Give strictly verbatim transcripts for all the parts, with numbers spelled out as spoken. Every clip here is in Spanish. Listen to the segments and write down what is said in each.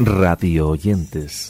radio oyentes.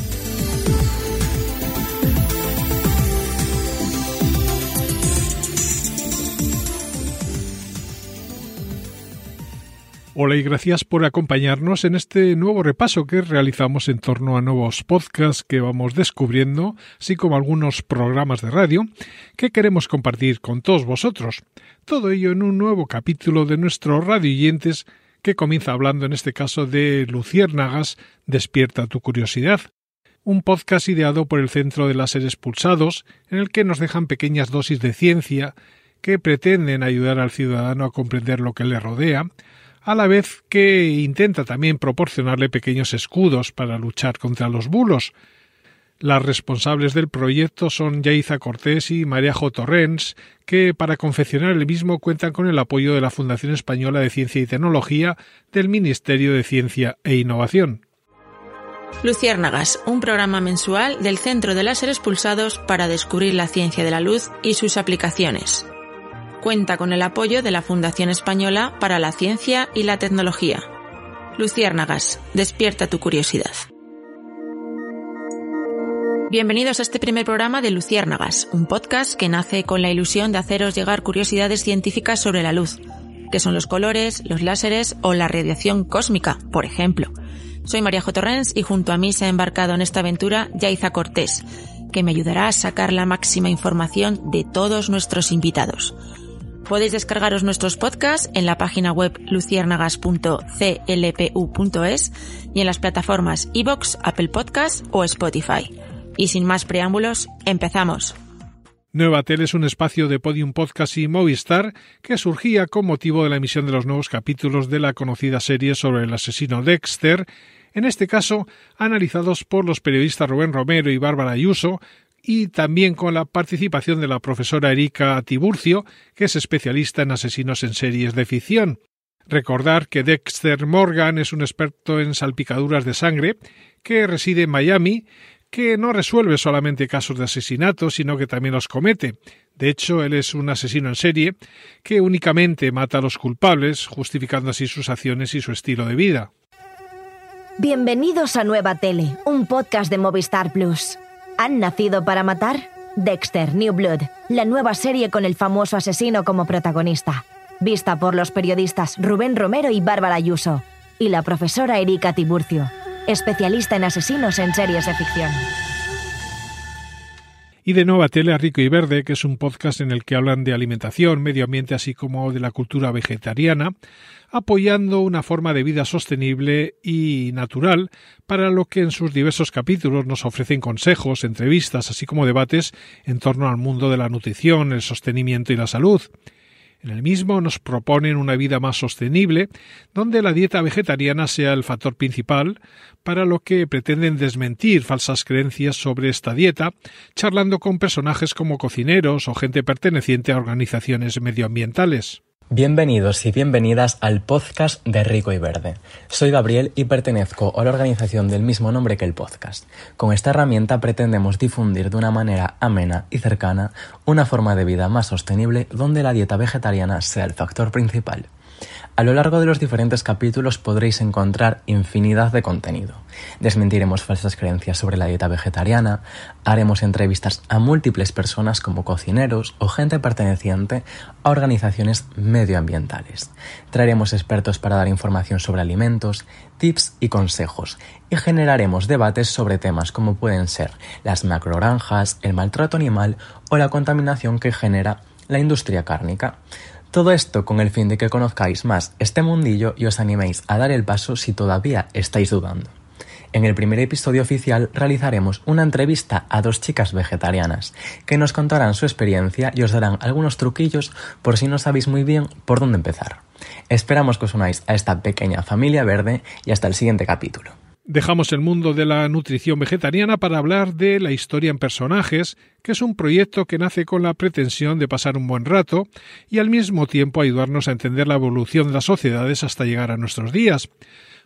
Hola y gracias por acompañarnos en este nuevo repaso que realizamos en torno a nuevos podcasts que vamos descubriendo, así como algunos programas de radio que queremos compartir con todos vosotros. Todo ello en un nuevo capítulo de nuestro Radio Oyentes que comienza hablando en este caso de Luciérnagas, Despierta tu curiosidad. Un podcast ideado por el Centro de Láseres Pulsados en el que nos dejan pequeñas dosis de ciencia que pretenden ayudar al ciudadano a comprender lo que le rodea, a la vez que intenta también proporcionarle pequeños escudos para luchar contra los bulos. Las responsables del proyecto son Yaiza Cortés y María Jo Torrens, que para confeccionar el mismo cuentan con el apoyo de la Fundación Española de Ciencia y Tecnología del Ministerio de Ciencia e Innovación. Luciérnagas, un programa mensual del Centro de Láseres Pulsados para descubrir la ciencia de la luz y sus aplicaciones. Cuenta con el apoyo de la Fundación Española para la Ciencia y la Tecnología. Luciérnagas, despierta tu curiosidad. Bienvenidos a este primer programa de Luciérnagas, un podcast que nace con la ilusión de haceros llegar curiosidades científicas sobre la luz, que son los colores, los láseres o la radiación cósmica, por ejemplo. Soy María Jo Torrens y junto a mí se ha embarcado en esta aventura Yaiza Cortés, que me ayudará a sacar la máxima información de todos nuestros invitados. Podéis descargaros nuestros podcasts en la página web luciérnagas punto c l p u punto es y en las plataformas iVoox, Apple Podcasts o Spotify. Y sin más preámbulos, empezamos. Nueva Tele es un espacio de Podium Podcast y Movistar que surgía con motivo de la emisión de los nuevos capítulos de la conocida serie sobre el asesino Dexter, en este caso analizados por los periodistas Rubén Romero y Bárbara Ayuso, y también con la participación de la profesora Erika Tiburcio, que es especialista en asesinos en series de ficción. Recordar que Dexter Morgan es un experto en salpicaduras de sangre que reside en Miami, que no resuelve solamente casos de asesinato, sino que también los comete. De hecho, él es un asesino en serie que únicamente mata a los culpables, justificando así sus acciones y su estilo de vida. Bienvenidos a Nueva Tele, un podcast de Movistar Plus. ¿Han nacido para matar? Dexter, New Blood, la nueva serie con el famoso asesino como protagonista. Vista por los periodistas Rubén Romero y Bárbara Ayuso. Y la profesora Erika Tiburcio, especialista en asesinos en series de ficción. Y de Nueva Tele a Rico y Verde, que es un podcast en el que hablan de alimentación, medio ambiente, así como de la cultura vegetariana, apoyando una forma de vida sostenible y natural, para lo que en sus diversos capítulos nos ofrecen consejos, entrevistas, así como debates en torno al mundo de la nutrición, el sostenimiento y la salud. En el mismo nos proponen una vida más sostenible, donde la dieta vegetariana sea el factor principal, para lo que pretenden desmentir falsas creencias sobre esta dieta, charlando con personajes como cocineros o gente perteneciente a organizaciones medioambientales. Bienvenidos y bienvenidas al podcast de Rico y Verde. Soy Gabriel y pertenezco a la organización del mismo nombre que el podcast. Con esta herramienta pretendemos difundir de una manera amena y cercana una forma de vida más sostenible donde la dieta vegetariana sea el factor principal. A lo largo de los diferentes capítulos podréis encontrar infinidad de contenido. Desmentiremos falsas creencias sobre la dieta vegetariana, haremos entrevistas a múltiples personas como cocineros o gente perteneciente a organizaciones medioambientales. Traeremos expertos para dar información sobre alimentos, tips y consejos, y generaremos debates sobre temas como pueden ser las macrogranjas, el maltrato animal o la contaminación que genera la industria cárnica. Todo esto con el fin de que conozcáis más este mundillo y os animéis a dar el paso si todavía estáis dudando. En el primer episodio oficial realizaremos una entrevista a dos chicas vegetarianas que nos contarán su experiencia y os darán algunos truquillos por si no sabéis muy bien por dónde empezar. Esperamos que os unáis a esta pequeña familia verde y hasta el siguiente capítulo. Dejamos el mundo de la nutrición vegetariana para hablar de La historia en personajes, que es un proyecto que nace con la pretensión de pasar un buen rato y al mismo tiempo ayudarnos a entender la evolución de las sociedades hasta llegar a nuestros días.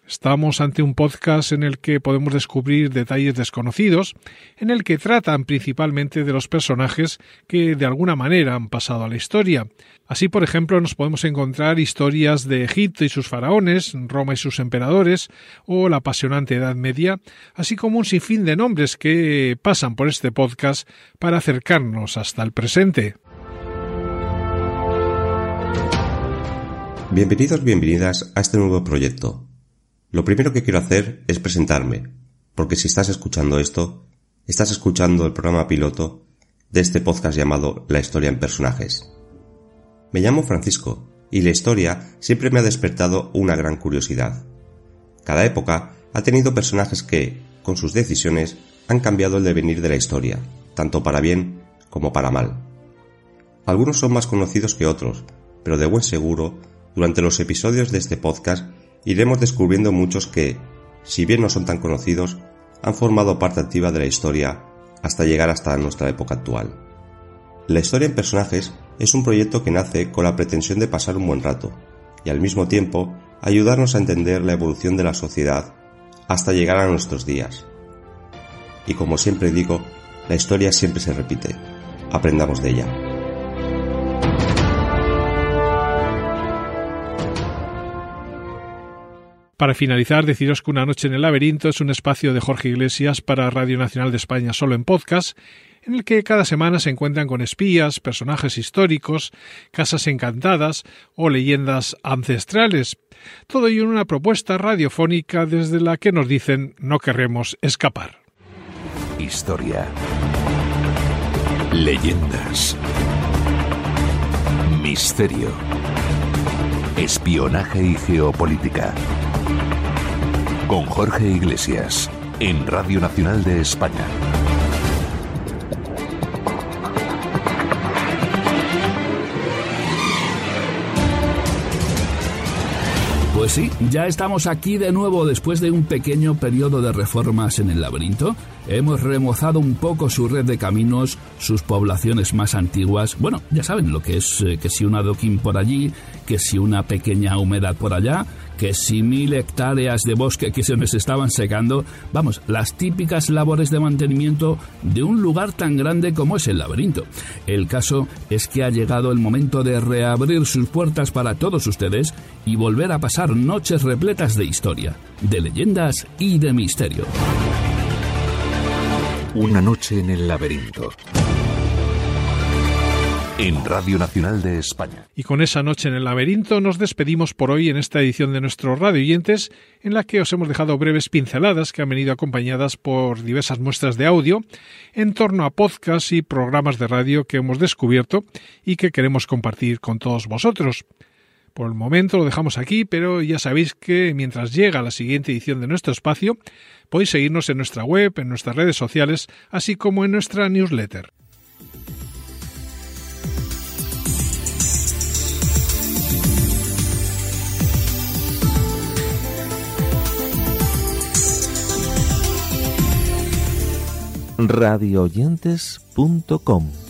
Estamos ante un podcast en el que podemos descubrir detalles desconocidos, en el que tratan principalmente de los personajes que de alguna manera han pasado a la historia. Así, por ejemplo, nos podemos encontrar historias de Egipto y sus faraones, Roma y sus emperadores, o la apasionante Edad Media, así como un sinfín de nombres que pasan por este podcast para acercarnos hasta el presente. Bienvenidos, bienvenidas a este nuevo proyecto. Lo primero que quiero hacer es presentarme, porque si estás escuchando esto, estás escuchando el programa piloto de este podcast llamado La Historia en Personajes. Me llamo Francisco, y la historia siempre me ha despertado una gran curiosidad. Cada época ha tenido personajes que, con sus decisiones, han cambiado el devenir de la historia, tanto para bien como para mal. Algunos son más conocidos que otros, pero de buen seguro, durante los episodios de este podcast, iremos descubriendo muchos que, si bien no son tan conocidos, han formado parte activa de la historia hasta llegar hasta nuestra época actual. La Historia en Personajes es un proyecto que nace con la pretensión de pasar un buen rato y al mismo tiempo ayudarnos a entender la evolución de la sociedad hasta llegar a nuestros días. Y como siempre digo, la historia siempre se repite. Aprendamos de ella. Para finalizar, deciros que Una noche en el laberinto es un espacio de Jorge Iglesias para Radio Nacional de España solo en podcast, en el que cada semana se encuentran con espías, personajes históricos, casas encantadas o leyendas ancestrales. Todo ello en una propuesta radiofónica desde la que nos dicen no querremos escapar. Historia. Leyendas. Misterio. Espionaje y geopolítica. Con Jorge Iglesias, en Radio Nacional de España. Pues sí, ya estamos aquí de nuevo después de un pequeño periodo de reformas en el laberinto. Hemos remozado un poco su red de caminos, sus poblaciones más antiguas. Bueno, ya saben lo que es, eh, que si un adoquín por allí, que si una pequeña humedad por allá, que si mil hectáreas de bosque que se nos estaban secando. Vamos, las típicas labores de mantenimiento de un lugar tan grande como es el laberinto. El caso es que ha llegado el momento de reabrir sus puertas para todos ustedes y volver a pasar noches repletas de historia, de leyendas y de misterio. Una noche en el laberinto. En Radio Nacional de España. Y con esa noche en el laberinto nos despedimos por hoy en esta edición de nuestros Radio Oyentes, en la que os hemos dejado breves pinceladas que han venido acompañadas por diversas muestras de audio en torno a podcasts y programas de radio que hemos descubierto y que queremos compartir con todos vosotros. Por el momento lo dejamos aquí, pero ya sabéis que mientras llega la siguiente edición de nuestro espacio, podéis seguirnos en nuestra web, en nuestras redes sociales, así como en nuestra newsletter. radio oyentes punto com